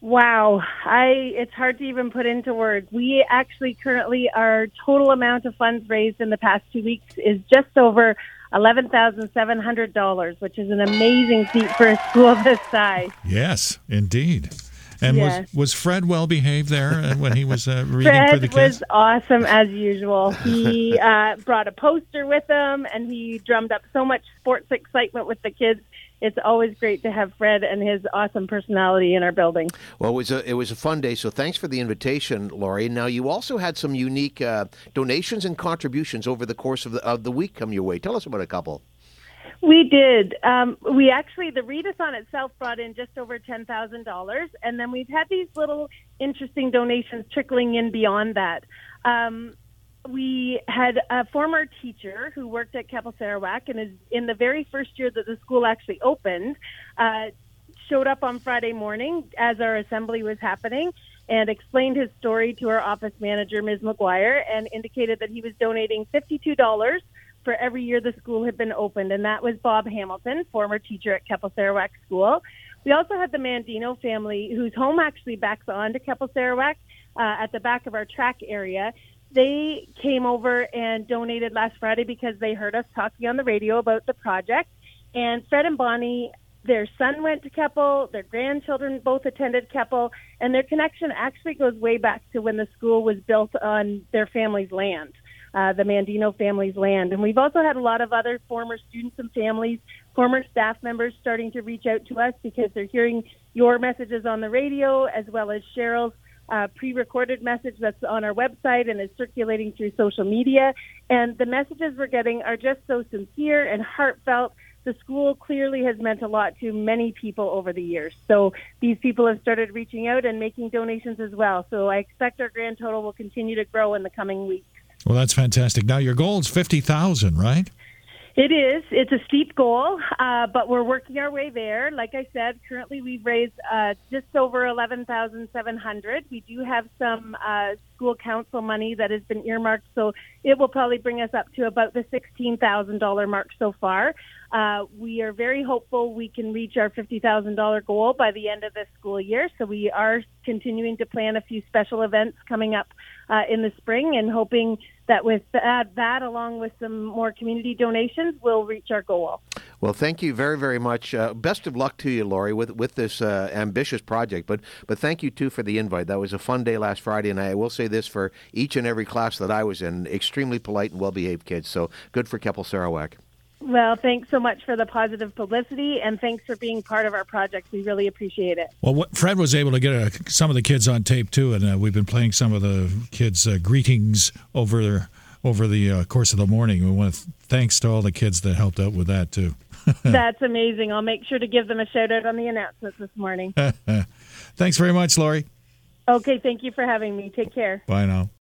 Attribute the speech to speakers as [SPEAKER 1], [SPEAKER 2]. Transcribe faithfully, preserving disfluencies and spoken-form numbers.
[SPEAKER 1] Wow, I it's hard to even put into words. We actually currently, our total amount of funds raised in the past two weeks is just over eleven thousand seven hundred dollars, which is an amazing feat for a school this size.
[SPEAKER 2] Yes, indeed. And
[SPEAKER 1] Yes.
[SPEAKER 2] was, was Fred well behaved there when he was uh, reading
[SPEAKER 1] Fred
[SPEAKER 2] for the kids?
[SPEAKER 1] was awesome as usual. He uh, brought a poster with him, and he drummed up so much sports excitement with the kids. It's always great to have Fred and his awesome personality in our building.
[SPEAKER 3] Well, it was a, it was a fun day, so thanks for the invitation, Laurie. Now, you also had some unique uh, donations and contributions over the course of the, of the week come your way. Tell us about a couple.
[SPEAKER 1] We did. Um, we actually, the readathon itself brought in just over ten thousand dollars, and then we've had these little interesting donations trickling in beyond that. Um, we had a former teacher who worked at Keppel Sarawak and is in the very first year that the school actually opened, uh, showed up on Friday morning as our assembly was happening and explained his story to our office manager, Miz McGuire, and indicated that he was donating fifty-two dollars for every year the school had been opened, and that was Bob Hamilton, former teacher at Keppel Sarawak School. We also had the Mandino family, whose home actually backs on to Keppel Sarawak uh, at the back of our track area. They came over and donated last Friday because they heard us talking on the radio about the project. And Fred and Bonnie, their son went to Keppel, their grandchildren both attended Keppel, and their connection actually goes way back to when the school was built on their family's land. Uh, the Mandino family's land. And we've also had a lot of other former students and families, former staff members starting to reach out to us because they're hearing your messages on the radio as well as Cheryl's uh, pre-recorded message that's on our website and is circulating through social media. And the messages we're getting are just so sincere and heartfelt. The school clearly has meant a lot to many people over the years. So these people have started reaching out and making donations as well. So I expect our grand total will continue to grow in the coming weeks.
[SPEAKER 2] Well, that's fantastic. Now, your goal is fifty thousand dollars, right?
[SPEAKER 1] It is. It's a steep goal, uh, but we're working our way there. Like I said, currently we've raised uh, just over eleven thousand seven hundred dollars. We do have some uh, school council money that has been earmarked, so it will probably bring us up to about the sixteen thousand dollars mark so far. Uh, we are very hopeful we can reach our fifty thousand dollars goal by the end of this school year, so we are continuing to plan a few special events coming up uh, in the spring and hoping that with that, that, along with some more community donations, we'll reach our goal.
[SPEAKER 3] Well, thank you very, very much. Uh, best of luck to you, Laurie, with with this uh, ambitious project. But but thank you, too, for the invite. That was a fun day last Friday, and I will say this for each and every class that I was in, extremely polite and well-behaved kids. So good for Keppel Sarawak.
[SPEAKER 1] Well, thanks so much for the positive publicity, and thanks for being part of our project. We really appreciate it.
[SPEAKER 2] Well, what, Fred was able to get uh, some of the kids on tape, too, and uh, we've been playing some of the kids' uh, greetings over, over the uh, course of the morning. We want to th- thanks to all the kids that helped out with that, too.
[SPEAKER 1] That's amazing. I'll make sure to give them a shout-out on the announcements this morning.
[SPEAKER 2] Thanks very much, Laurie.
[SPEAKER 1] Okay, thank you for having me. Take care.
[SPEAKER 2] Bye now.